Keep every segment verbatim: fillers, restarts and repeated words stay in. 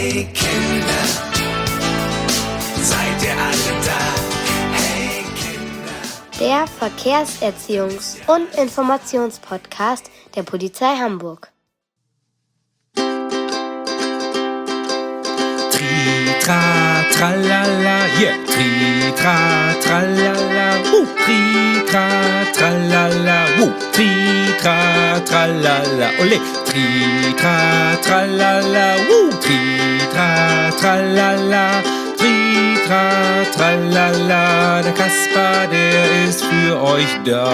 Hey Kinder, seid ihr alle da? Hey Kinder. Der Verkehrserziehungs- und Informationspodcast der Polizei Hamburg. Tri-tra, tralala, yeah. Tri-tra, tralala, uh. Tri-tra, tralala, uh. Tri-tra, tralala, ole. Tri-tra, tralala, uh. Tri-tra, tralala, Tri-tra, tralala. Der Kasper, der ist für euch da.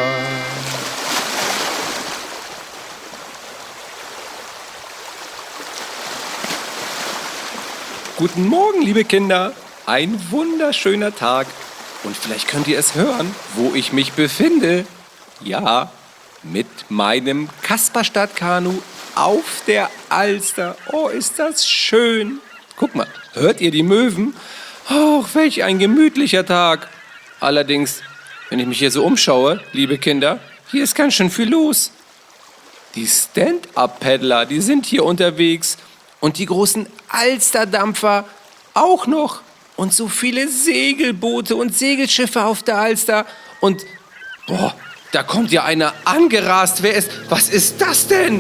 Guten Morgen, liebe Kinder. Ein wunderschöner Tag. Und vielleicht könnt ihr es hören, wo ich mich befinde. Ja, mit meinem Kasperstadtkanu auf der Alster. Oh, ist das schön. Guck mal, hört ihr die Möwen? Oh, welch ein gemütlicher Tag. Allerdings, wenn ich mich hier so umschaue, liebe Kinder, hier ist ganz schön viel los. Die Stand-Up-Paddler, die sind hier unterwegs. Und die großen Alsterdampfer auch noch. Und so viele Segelboote und Segelschiffe auf der Alster. Und, boah, da kommt ja einer angerast. Wer ist, was ist das denn?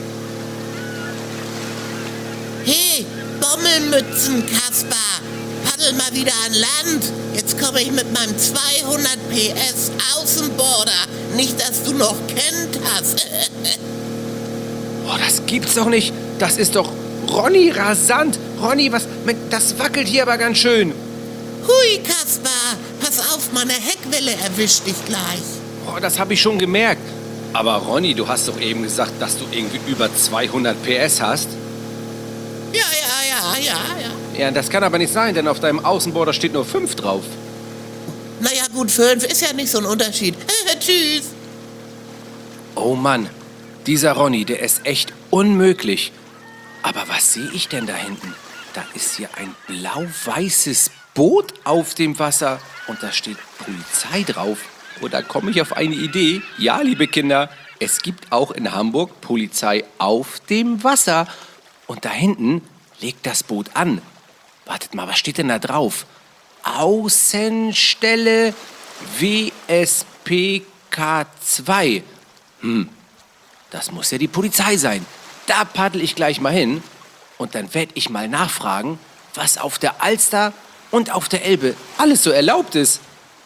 Hey, Bommelmützen, Kasper. Paddel mal wieder an Land. Jetzt komme ich mit meinem zweihundert P S Außenborder. Nicht, dass du noch kennt hast. Boah, das gibt's doch nicht. Das ist doch Ronny rasant. Ronny, was, das wackelt hier aber ganz schön. Hui, Kasper, pass auf, meine Heckwelle erwischt dich gleich. Boah, das habe ich schon gemerkt. Aber Ronny, du hast doch eben gesagt, dass du irgendwie über zweihundert P S hast. Ja, ja, ja, ja, ja. Ja, das kann aber nicht sein, denn auf deinem Außenborder steht nur fünf drauf. Naja, gut, fünf ist ja nicht so ein Unterschied. Tschüss. Oh Mann, dieser Ronny, der ist echt unmöglich. Aber was sehe ich denn da hinten? Da ist hier ein blau-weißes Boot auf dem Wasser und da steht Polizei drauf. Und da komme ich auf eine Idee. Ja, liebe Kinder, es gibt auch in Hamburg Polizei auf dem Wasser. Und da hinten legt das Boot an. Wartet mal, was steht denn da drauf? Außenstelle W S P K zwei. Hm, das muss ja die Polizei sein. Da paddel ich gleich mal hin und dann werde ich mal nachfragen, was auf der Alster und auf der Elbe alles so erlaubt ist.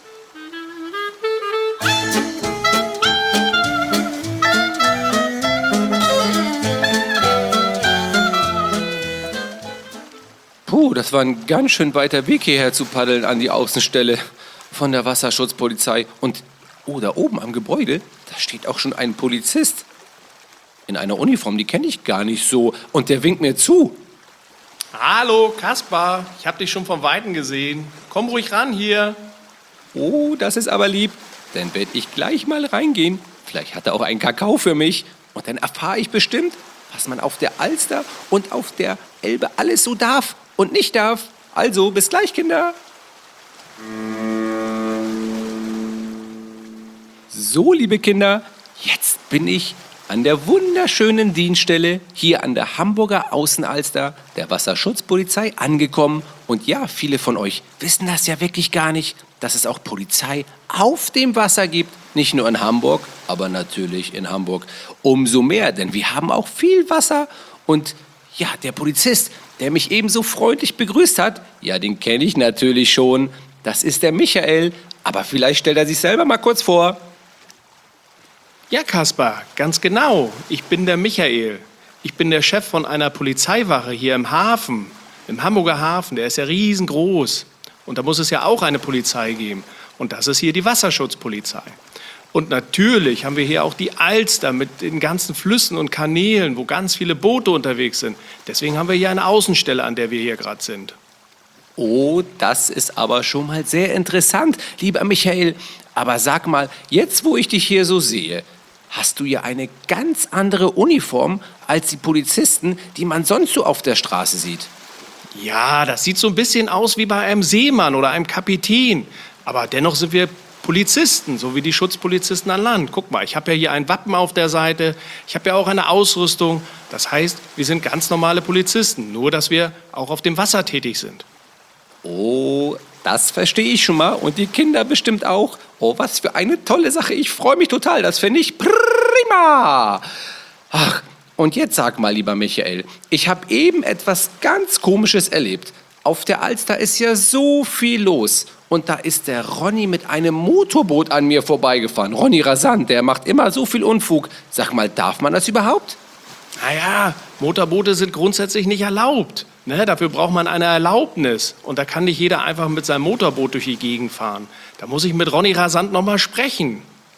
Puh, das war ein ganz schön weiter Weg hierher zu paddeln an die Außenstelle von der Wasserschutzpolizei. Und oh, da oben am Gebäude, da steht auch schon ein Polizist. In einer Uniform, die kenne ich gar nicht so. Und der winkt mir zu. Hallo, Kasper. Ich habe dich schon von Weitem gesehen. Komm ruhig ran hier. Oh, das ist aber lieb. Dann werde ich gleich mal reingehen. Vielleicht hat er auch einen Kakao für mich. Und dann erfahre ich bestimmt, was man auf der Alster und auf der Elbe alles so darf und nicht darf. Also, bis gleich, Kinder. So, liebe Kinder, jetzt bin ich an der wunderschönen Dienststelle hier an der Hamburger Außenalster der Wasserschutzpolizei angekommen. Und ja, viele von euch wissen das ja wirklich gar nicht, dass es auch Polizei auf dem Wasser gibt. Nicht nur in Hamburg, aber natürlich in Hamburg umso mehr, denn wir haben auch viel Wasser. Und ja, der Polizist, der mich eben so freundlich begrüßt hat, ja, den kenne ich natürlich schon. Das ist der Michael, aber vielleicht stellt er sich selber mal kurz vor. Ja, Kasper, ganz genau. Ich bin der Michael. Ich bin der Chef von einer Polizeiwache hier im Hafen, im Hamburger Hafen. Der ist ja riesengroß. Und da muss es ja auch eine Polizei geben. Und das ist hier die Wasserschutzpolizei. Und natürlich haben wir hier auch die Alster mit den ganzen Flüssen und Kanälen, wo ganz viele Boote unterwegs sind. Deswegen haben wir hier eine Außenstelle, an der wir hier gerade sind. Oh, das ist aber schon mal sehr interessant, lieber Michael. Aber sag mal, jetzt wo ich dich hier so sehe, hast du ja eine ganz andere Uniform als die Polizisten, die man sonst so auf der Straße sieht. Ja, das sieht so ein bisschen aus wie bei einem Seemann oder einem Kapitän. Aber dennoch sind wir Polizisten, so wie die Schutzpolizisten an Land. Guck mal, ich habe ja hier ein Wappen auf der Seite, ich habe ja auch eine Ausrüstung. Das heißt, wir sind ganz normale Polizisten, nur dass wir auch auf dem Wasser tätig sind. Oh, das verstehe ich schon mal. Und die Kinder bestimmt auch. Oh, was für eine tolle Sache. Ich freue mich total. Das finde ich prima. Ach, und jetzt sag mal, lieber Michael, ich habe eben etwas ganz Komisches erlebt. Auf der Alster ist ja so viel los. Und da ist der Ronny mit einem Motorboot an mir vorbeigefahren. Ronny Rasant, der macht immer so viel Unfug. Sag mal, darf man das überhaupt? Naja, Motorboote sind grundsätzlich nicht erlaubt. Ne, dafür braucht man eine Erlaubnis. Und da kann nicht jeder einfach mit seinem Motorboot durch die Gegend fahren. Da muss ich mit Ronny Rasant noch mal sprechen.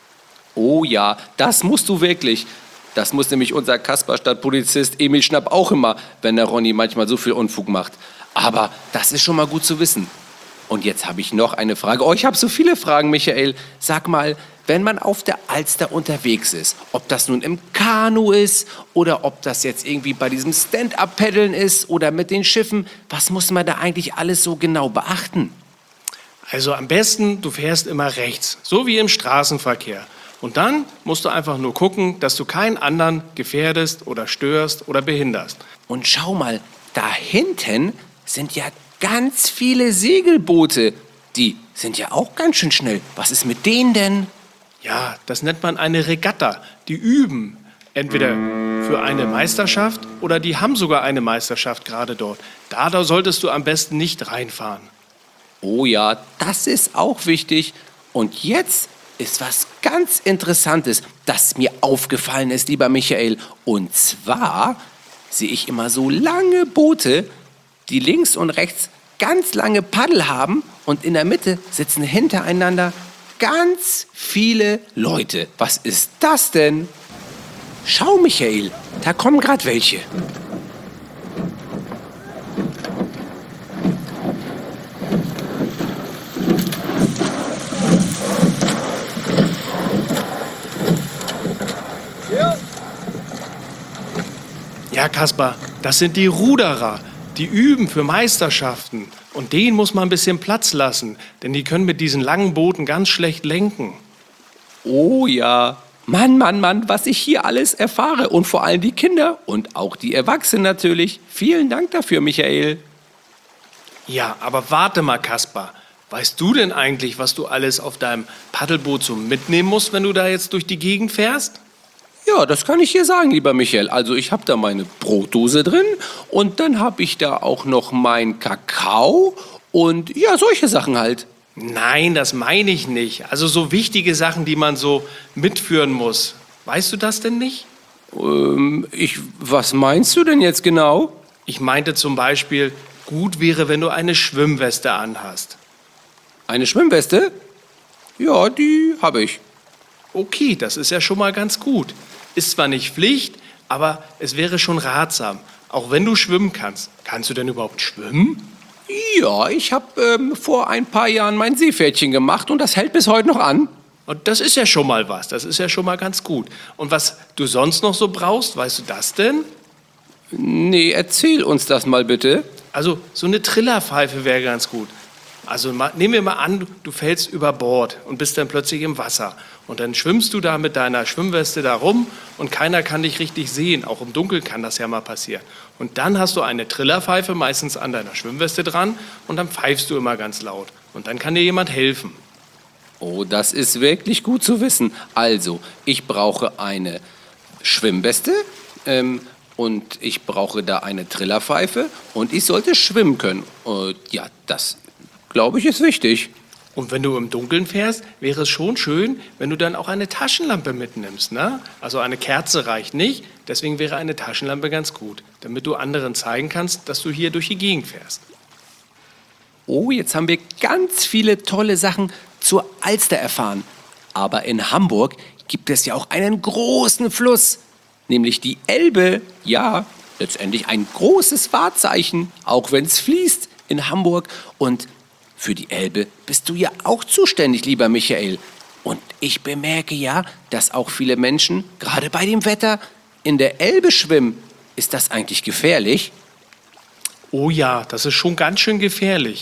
Oh ja, das musst du wirklich. Das muss nämlich unser Kasperstadt-Polizist Emil Schnapp auch immer, wenn der Ronny manchmal so viel Unfug macht. Aber das ist schon mal gut zu wissen. Und jetzt habe ich noch eine Frage. Oh, ich habe so viele Fragen, Michael. Sag mal, wenn man auf der Alster unterwegs ist, ob das nun im Kanu ist oder ob das jetzt irgendwie bei diesem Stand-up-Paddeln ist oder mit den Schiffen, was muss man da eigentlich alles so genau beachten? Also am besten, du fährst immer rechts, so wie im Straßenverkehr. Und dann musst du einfach nur gucken, dass du keinen anderen gefährdest oder störst oder behinderst. Und schau mal, da hinten sind ja ganz viele Segelboote. Die sind ja auch ganz schön schnell. Was ist mit denen denn? Ja, das nennt man eine Regatta. Die üben entweder für eine Meisterschaft oder die haben sogar eine Meisterschaft gerade dort. Da, da solltest du am besten nicht reinfahren. Oh ja, das ist auch wichtig. Und jetzt ist was ganz Interessantes, das mir aufgefallen ist, lieber Michael. Und zwar sehe ich immer so lange Boote, die links und rechts ganz lange Paddel haben und in der Mitte sitzen hintereinander ganz viele Leute. Was ist das denn? Schau, Michael, da kommen gerade welche. Ja, Kaspar, das sind die Ruderer. Die üben für Meisterschaften. Und denen muss man ein bisschen Platz lassen, denn die können mit diesen langen Booten ganz schlecht lenken. Oh ja, Mann, Mann, Mann, was ich hier alles erfahre. Und vor allem die Kinder und auch die Erwachsenen natürlich. Vielen Dank dafür, Michael. Ja, aber warte mal, Kaspar. Weißt du denn eigentlich, was du alles auf deinem Paddelboot so mitnehmen musst, wenn du da jetzt durch die Gegend fährst? Ja, das kann ich dir sagen, lieber Michael. Also ich habe da meine Brotdose drin und dann habe ich da auch noch mein Kakao und ja, solche Sachen halt. Nein, das meine ich nicht. Also so wichtige Sachen, die man so mitführen muss. Weißt du das denn nicht? Ähm, ich, was meinst du denn jetzt genau? Ich meinte zum Beispiel, gut wäre, wenn du eine Schwimmweste anhast. Eine Schwimmweste? Ja, die habe ich. Okay, das ist ja schon mal ganz gut. Ist zwar nicht Pflicht, aber es wäre schon ratsam. Auch wenn du schwimmen kannst. Kannst du denn überhaupt schwimmen? Ja, ich habe ähm, vor ein paar Jahren mein Seepferdchen gemacht und das hält bis heute noch an. Und das ist ja schon mal was. Das ist ja schon mal ganz gut. Und was du sonst noch so brauchst, weißt du das denn? Nee, erzähl uns das mal bitte. Also so eine Trillerpfeife wäre ganz gut. Also ma, nehmen wir mal an, du fällst über Bord und bist dann plötzlich im Wasser. Und dann schwimmst du da mit deiner Schwimmweste da rum und keiner kann dich richtig sehen. Auch im Dunkeln kann das ja mal passieren. Und dann hast du eine Trillerpfeife meistens an deiner Schwimmweste dran und dann pfeifst du immer ganz laut. Und dann kann dir jemand helfen. Oh, das ist wirklich gut zu wissen. Also, ich brauche eine Schwimmweste ähm, und ich brauche da eine Trillerpfeife und ich sollte schwimmen können. Äh, ja, das glaube ich ist wichtig. Und wenn du im Dunkeln fährst, wäre es schon schön, wenn du dann auch eine Taschenlampe mitnimmst, ne? Also eine Kerze reicht nicht, deswegen wäre eine Taschenlampe ganz gut, damit du anderen zeigen kannst, dass du hier durch die Gegend fährst. Oh, jetzt haben wir ganz viele tolle Sachen zur Alster erfahren. Aber in Hamburg gibt es ja auch einen großen Fluss, nämlich die Elbe. Ja, letztendlich ein großes Wahrzeichen, auch wenn es fließt in Hamburg. Und für die Elbe bist du ja auch zuständig, lieber Michael. Und ich bemerke ja, dass auch viele Menschen, gerade bei dem Wetter, in der Elbe schwimmen. Ist das eigentlich gefährlich? Oh ja, das ist schon ganz schön gefährlich.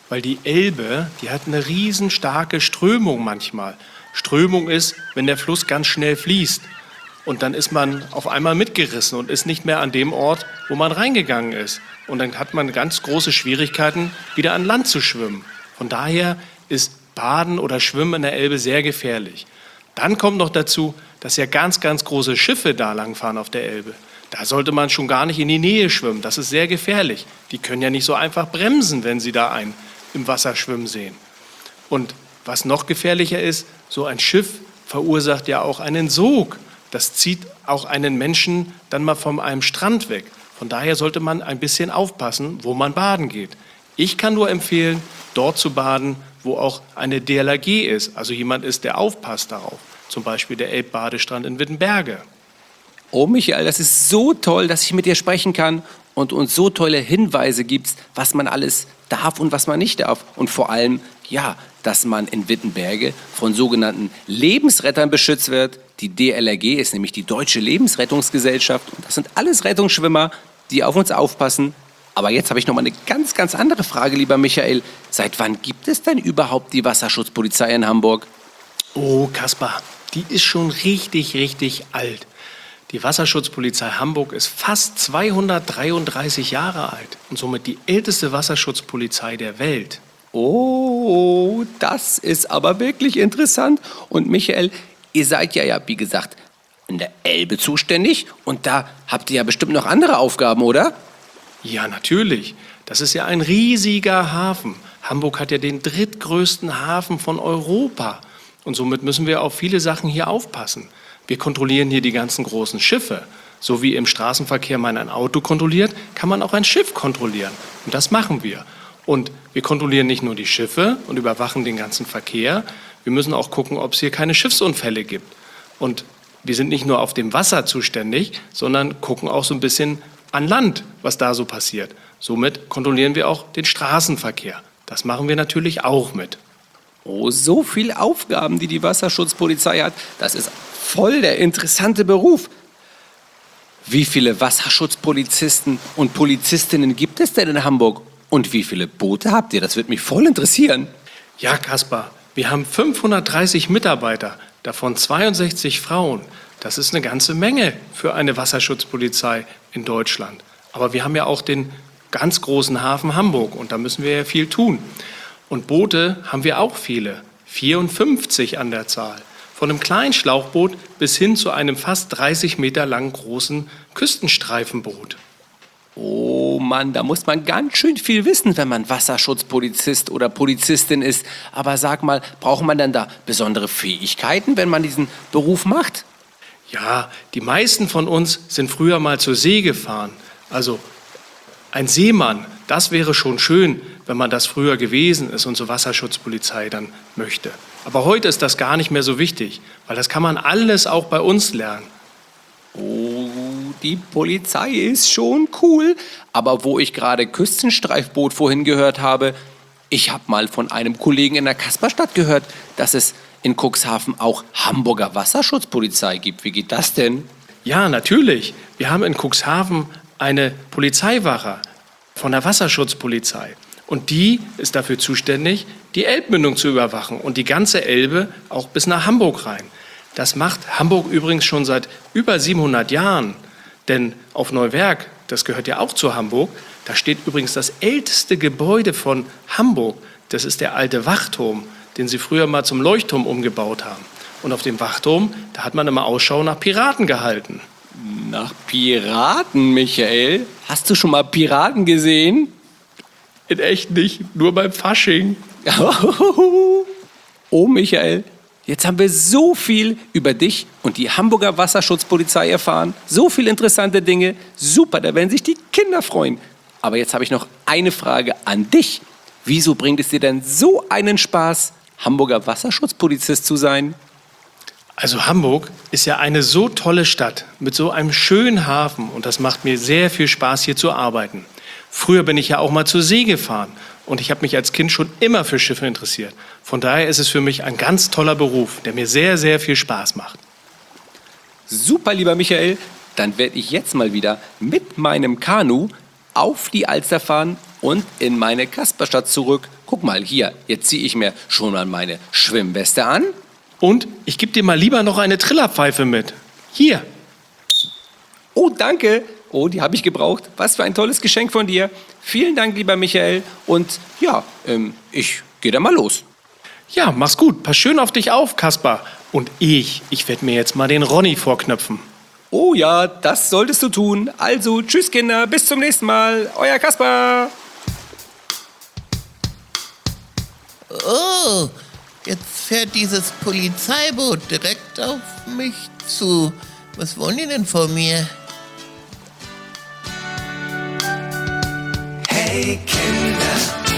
weil die Elbe, die hat eine riesenstarke Strömung manchmal. Strömung ist, wenn der Fluss ganz schnell fließt. Und dann ist man auf einmal mitgerissen und ist nicht mehr an dem Ort, wo man reingegangen ist. Und dann hat man ganz große Schwierigkeiten, wieder an Land zu schwimmen. Von daher ist Baden oder Schwimmen in der Elbe sehr gefährlich. Dann kommt noch dazu, dass ja ganz, ganz große Schiffe da langfahren auf der Elbe. Da sollte man schon gar nicht in die Nähe schwimmen. Das ist sehr gefährlich. Die können ja nicht so einfach bremsen, wenn sie da einen im Wasser schwimmen sehen. Und was noch gefährlicher ist, so ein Schiff verursacht ja auch einen Sog. Das zieht auch einen Menschen dann mal von einem Strand weg. Von daher sollte man ein bisschen aufpassen, wo man baden geht. Ich kann nur empfehlen, dort zu baden, wo auch eine D L R G ist, also jemand ist, der aufpasst darauf. Zum Beispiel der Elbbadestrand in Wittenberge. Oh Michael, das ist so toll, dass ich mit dir sprechen kann und uns so tolle Hinweise gibst, was man alles darf und was man nicht darf. Und vor allem, ja, dass man in Wittenberge von sogenannten Lebensrettern beschützt wird. Die D L R G ist nämlich die Deutsche Lebensrettungsgesellschaft. Und das sind alles Rettungsschwimmer, die auf uns aufpassen. Aber jetzt habe ich noch mal eine ganz, ganz andere Frage, lieber Michael. Seit wann gibt es denn überhaupt die Wasserschutzpolizei in Hamburg? Oh, Kaspar, die ist schon richtig, richtig alt. Die Wasserschutzpolizei Hamburg ist fast zweihundertdreiunddreißig Jahre alt und somit die älteste Wasserschutzpolizei der Welt. Oh, das ist aber wirklich interessant. Und Michael, ihr seid ja, ja, wie gesagt, in der Elbe zuständig und da habt ihr ja bestimmt noch andere Aufgaben, oder? Ja, natürlich. Das ist ja ein riesiger Hafen. Hamburg hat ja den drittgrößten Hafen von Europa. Und somit müssen wir auf viele Sachen hier aufpassen. Wir kontrollieren hier die ganzen großen Schiffe. So wie im Straßenverkehr man ein Auto kontrolliert, kann man auch ein Schiff kontrollieren. Und das machen wir. Und wir kontrollieren nicht nur die Schiffe und überwachen den ganzen Verkehr. Wir müssen auch gucken, ob es hier keine Schiffsunfälle gibt. Und wir sind nicht nur auf dem Wasser zuständig, sondern gucken auch so ein bisschen an Land, was da so passiert. Somit kontrollieren wir auch den Straßenverkehr. Das machen wir natürlich auch mit. Oh, so viele Aufgaben, die die Wasserschutzpolizei hat. Das ist voll der interessante Beruf. Wie viele Wasserschutzpolizisten und Polizistinnen gibt es denn in Hamburg? Und wie viele Boote habt ihr? Das würde mich voll interessieren. Ja, Kaspar, wir haben fünfhundertdreißig Mitarbeiter, davon zweiundsechzig Frauen. Das ist eine ganze Menge für eine Wasserschutzpolizei in Deutschland. Aber wir haben ja auch den ganz großen Hafen Hamburg und da müssen wir ja viel tun. Und Boote haben wir auch viele, vierundfünfzig an der Zahl. Von einem kleinen Schlauchboot bis hin zu einem fast dreißig Meter langen großen Küstenstreifenboot. Oh Mann, da muss man ganz schön viel wissen, wenn man Wasserschutzpolizist oder Polizistin ist. Aber sag mal, braucht man denn da besondere Fähigkeiten, wenn man diesen Beruf macht? Ja, die meisten von uns sind früher mal zur See gefahren. Also ein Seemann, das wäre schon schön, wenn man das früher gewesen ist und zur Wasserschutzpolizei dann möchte. Aber heute ist das gar nicht mehr so wichtig, weil das kann man alles auch bei uns lernen. Oh, die Polizei ist schon cool. Aber wo ich gerade Küstenstreifboot vorhin gehört habe, ich habe mal von einem Kollegen in der Kasperstadt gehört, dass es in Cuxhaven auch Hamburger Wasserschutzpolizei gibt. Wie geht das denn? Ja, natürlich. Wir haben in Cuxhaven eine Polizeiwache von der Wasserschutzpolizei. Und die ist dafür zuständig, die Elbmündung zu überwachen und die ganze Elbe auch bis nach Hamburg rein. Das macht Hamburg übrigens schon seit über siebenhundert Jahren. Denn auf Neuwerk, das gehört ja auch zu Hamburg, da steht übrigens das älteste Gebäude von Hamburg. Das ist der alte Wachturm, den sie früher mal zum Leuchtturm umgebaut haben. Und auf dem Wachturm, da hat man immer Ausschau nach Piraten gehalten. Nach Piraten, Michael? Hast du schon mal Piraten gesehen? In echt nicht, nur beim Fasching. Oh, Michael, jetzt haben wir so viel über dich und die Hamburger Wasserschutzpolizei erfahren. So viele interessante Dinge. Super, da werden sich die Kinder freuen. Aber jetzt habe ich noch eine Frage an dich. Wieso bringt es dir denn so einen Spaß, Hamburger Wasserschutzpolizist zu sein? Also Hamburg ist ja eine so tolle Stadt mit so einem schönen Hafen und das macht mir sehr viel Spaß, hier zu arbeiten. Früher bin ich ja auch mal zur See gefahren und ich habe mich als Kind schon immer für Schiffe interessiert. Von daher ist es für mich ein ganz toller Beruf, der mir sehr, sehr viel Spaß macht. Super, lieber Michael, dann werde ich jetzt mal wieder mit meinem Kanu auf die Alster fahren und in meine Kasperstadt zurück. Guck mal hier, jetzt ziehe ich mir schon mal meine Schwimmweste an. Und ich gebe dir mal lieber noch eine Trillerpfeife mit. Hier. Oh, danke. Oh, die habe ich gebraucht. Was für ein tolles Geschenk von dir. Vielen Dank, lieber Michael. Und ja, ähm, ich gehe da mal los. Ja, mach's gut. Pass schön auf dich auf, Kaspar. Und ich, ich werde mir jetzt mal den Ronny vorknöpfen. Oh ja, das solltest du tun. Also, tschüss Kinder, bis zum nächsten Mal. Euer Kaspar. Oh, jetzt fährt dieses Polizeiboot direkt auf mich zu. Was wollen die denn von mir? Hey Kinder,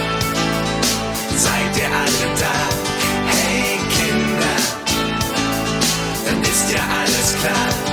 seid ihr alle da? Hey Kinder, dann ist ja alles klar.